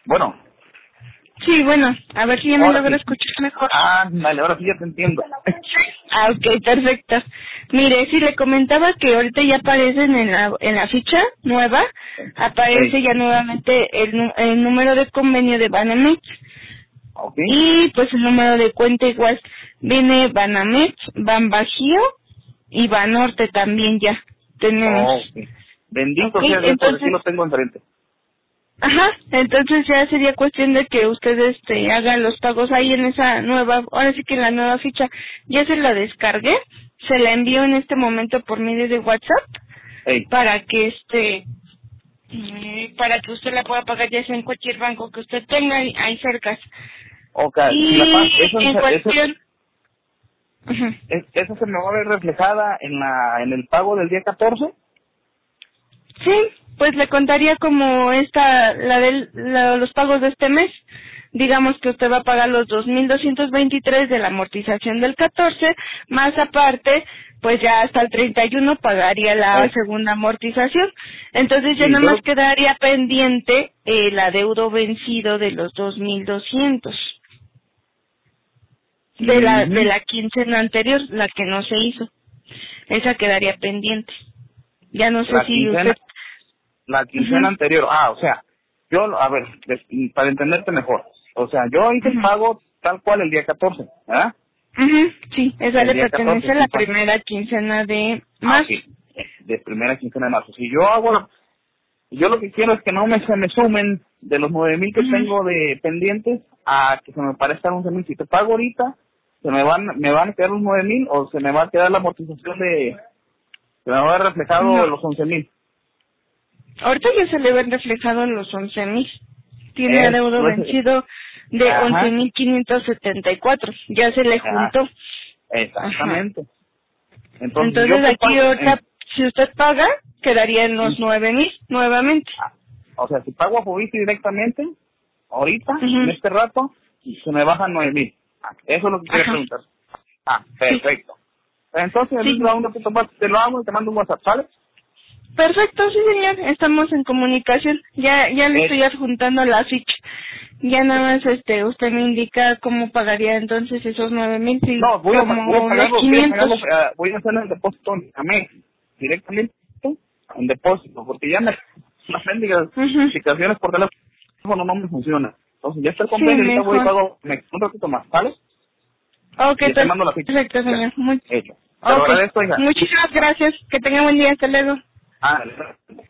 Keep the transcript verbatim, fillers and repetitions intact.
Bueno. Sí, bueno, a ver si ya me Ahora logro sí. escuchar mejor. Ah, vale, ahora sí ya te entiendo. Ah, ok, perfecto. Mire, si le comentaba que ahorita ya aparecen en la, en la ficha nueva, aparece Ey, ya nuevamente el, nu- el número de convenio de Banamex ok. y pues el número de cuenta igual. Viene Banamex, Banbajío y Banorte también ya tenemos. Oh, ok. Bendito Ok, sea Dios, porque aquí entonces, lo tengo enfrente. ajá, entonces ya sería cuestión de que usted este haga los pagos ahí en esa nueva, ahora sí que en la nueva ficha. Ya se la descargué, se la envío en este momento por medio de WhatsApp Ey, para que este mm, para que usted la pueda pagar ya sea en cualquier banco que usted tenga ahí ahí cerca. ok, si la Y pa eso, en eso, cuestión, ujú. es- eso se me va a ver reflejada en la en el pago del día catorce. Sí, pues le contaría como esta, la de los pagos de este mes. Digamos que usted va a pagar los dos mil doscientos veintitrés de la amortización del catorce, más aparte, pues ya hasta el treinta y uno pagaría la Ey, segunda amortización. Entonces ya sí, nada yo más lo, quedaría pendiente el adeudo vencido de los dos mil doscientos de la de ujú, la quincena anterior, la que no se hizo. Esa quedaría pendiente. Ya no sé la si usted... quincena, la quincena Ujú, anterior. Ah, o sea, yo, a ver, des- para entenderte mejor. O sea, yo hice el ujú. pago tal cual el día catorce, ¿verdad? Ujú, sí, esa El le día pertenece catorce, a sí, la pa. primera quincena de Ah, ok. marzo. De primera quincena de marzo. Si yo hago, la- yo lo que quiero es que no me se me sumen de los nueve mil que Ujú. tengo de pendientes a que se me parezcan once mil. Si te pago ahorita, se me van, me van a quedar los nueve mil o se me va a quedar la amortización de, se me va a ver reflejado No, los once mil. ahorita ya se le ven reflejados los once mil. Tiene Es, adeudo pues, vencido de once ajá, mil quinientos setenta y cuatro. Ya se le ah, juntó. Ajá. exactamente. Entonces, yo Entonces te aquí pago, ahorita, en, si usted paga, quedaría en los nueve mil nuevamente. ah, o sea, si pago a Fobiste directamente, ahorita, en Ujú. este rato, se me bajan nueve mil. Ah, eso es lo que quería Ajá. preguntar. Ah, Sí, perfecto. Entonces, sí. Elisa, un ratito más te lo hago y te mando un WhatsApp, ¿sale? Perfecto, sí señor, estamos en comunicación. Ya ya le Eh, estoy adjuntando la ficha. Ya nada más este usted me indica cómo pagaría entonces esos nueve mil, sí, no, voy a, pa- voy a como los pagarlo, voy a quinientos. pagarlo, eh, voy a hacer el depósito en Amex, directamente en depósito, porque ya me, las mendigas Ujú. aplicaciones por teléfono no me funcionan. Entonces, ya está el Sí, convenio, ahorita voy y mejor. pago Amex un ratito más, ¿sale? Ok, Y ya te mando la ficha. perfecto Ya, señor. Muy... hecho. Te lo Ok, agradezco, hija. muchísimas gracias. Que tenga buen día. Hasta luego. Ah,